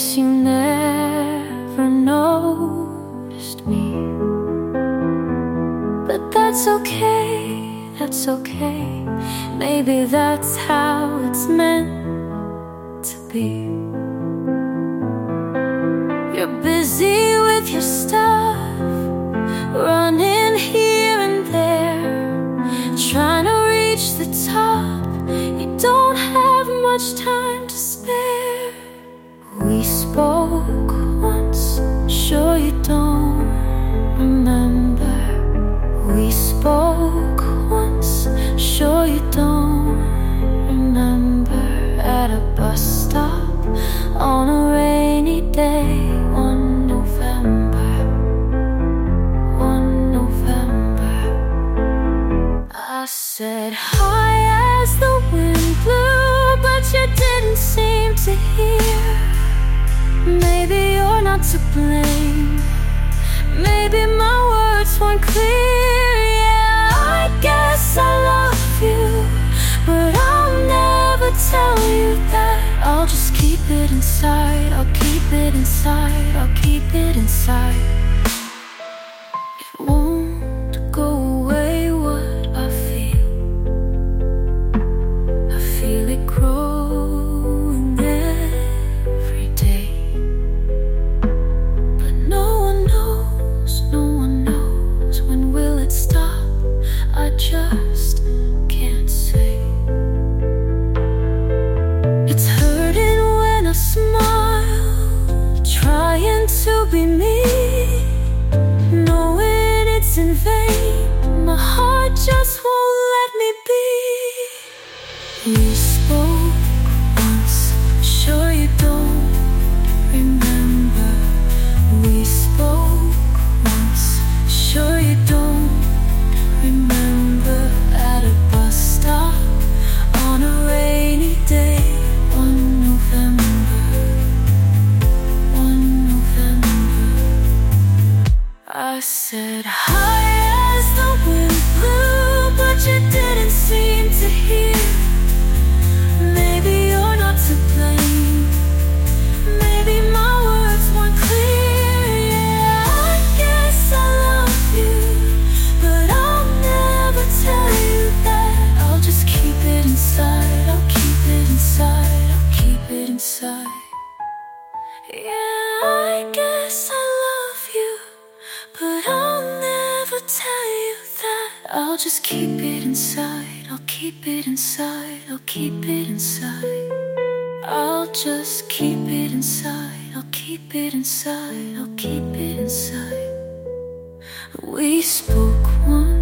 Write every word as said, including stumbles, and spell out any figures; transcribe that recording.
guess you never noticed me. But that's okay, that's okay. Maybe that's how it's meant to be. You're busy with your stuff, running here and there, trying to reach the top. You don't have much time to spare. We spoke once, sure you don't remember. We spoke once, sure you don't remember. At a bus stop on a rainy day, one November, one November. I said hi as the wind blew, but you didn't seem to hear. Maybe you're not to blame, maybe my words weren't clear. Yeah, I guess I love you, but I'll never tell you that. I'll just keep it inside, I'll keep it inside, I'll keep it inside. It won't go away what I feel. I feel it growing every day. But no one knows, no one knows, when will it stop? I just can't say. It's hurting when I smile, trying to be me, knowing it's in vain. My heart just won't let me be. We spoke once, sure you don't remember. We spoke once, sure you don't remember. At a bus stop on a rainy day, one November, one November. I said hi as the wind blew, but you didn't seem to hear. Maybe you're not to blame, maybe my words weren't clear. Yeah, I guess I love you, but I'll never tell you that. I'll just keep it inside, I'll keep it inside, I'll keep it inside. Yeah, I guess I love you, but I'll never tell you that. I'll just keep it inside, I'll keep it inside, I'll keep it inside. I'll just keep it inside, I'll keep it inside, I'll keep it inside. We spoke once.